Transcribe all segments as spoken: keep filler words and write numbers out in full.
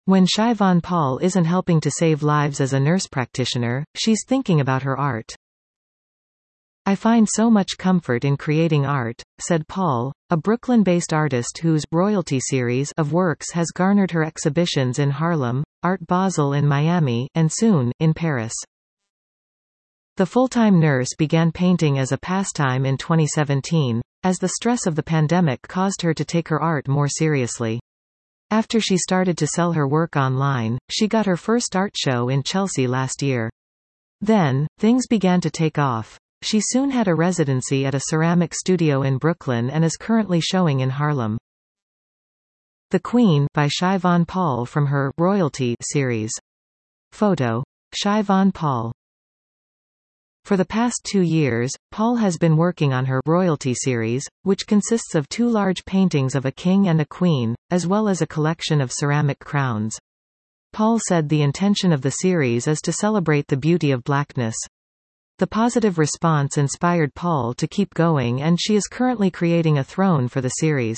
When Siobhan Paul isn't helping to save lives as a nurse practitioner, she's thinking about her art. I find so much comfort in creating art, said Paul, a Brooklyn-based artist whose royalty series of works has garnered her exhibitions in Harlem, Art Basel in Miami, and soon, in Paris. The full-time nurse began painting as a pastime in twenty seventeen, as the stress of the pandemic caused her to take her art more seriously. After she started to sell her work online, she got her first art show in Chelsea last year. Then, things began to take off. She soon had a residency at a ceramic studio in Brooklyn and is currently showing in Harlem. The Queen by Siobhan Paul from her Royalty series. Photo. Siobhan Paul. For the past two years, Paul has been working on her Royalty series, which consists of two large paintings of a king and a queen, as well as a collection of ceramic crowns. Paul said the intention of the series is to celebrate the beauty of blackness. The positive response inspired Paul to keep going, and she is currently creating a throne for the series.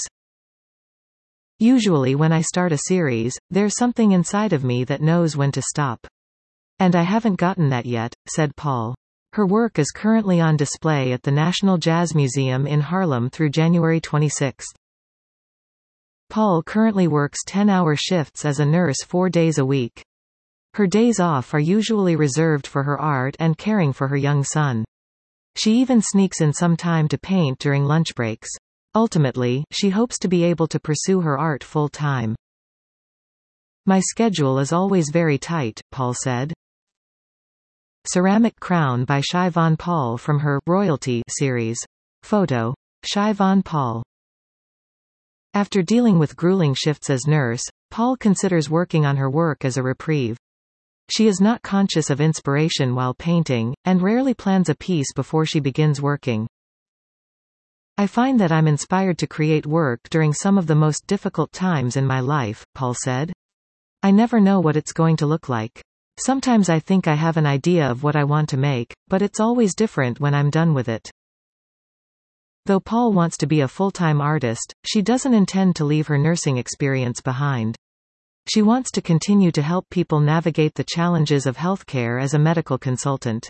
Usually when I start a series, there's something inside of me that knows when to stop. And I haven't gotten that yet, said Paul. Her work is currently on display at the National Jazz Museum in Harlem through January twenty-sixth. Paul currently works ten-hour shifts as a nurse four days a week. Her days off are usually reserved for her art and caring for her young son. She even sneaks in some time to paint during lunch breaks. Ultimately, she hopes to be able to pursue her art full-time. My schedule is always very tight, Paul said. Ceramic Crown by Siobhan Paul from her Royalty series. Photo. Siobhan Paul. After dealing with grueling shifts as nurse, Paul considers working on her work as a reprieve. She is not conscious of inspiration while painting, and rarely plans a piece before she begins working. I find that I'm inspired to create work during some of the most difficult times in my life, Paul said. I never know what it's going to look like. Sometimes I think I have an idea of what I want to make, but it's always different when I'm done with it. Though Paul wants to be a full-time artist, she doesn't intend to leave her nursing experience behind. She wants to continue to help people navigate the challenges of healthcare as a medical consultant.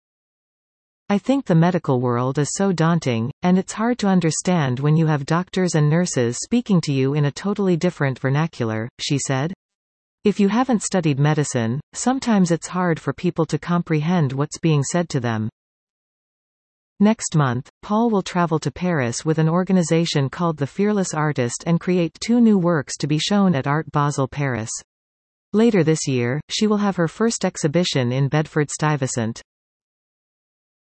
I think the medical world is so daunting, and it's hard to understand when you have doctors and nurses speaking to you in a totally different vernacular, she said. If you haven't studied medicine, sometimes it's hard for people to comprehend what's being said to them. Next month, Paul will travel to Paris with an organization called The Fearless Artist and create two new works to be shown at Art Basel Paris. Later this year, she will have her first exhibition in Bedford-Stuyvesant.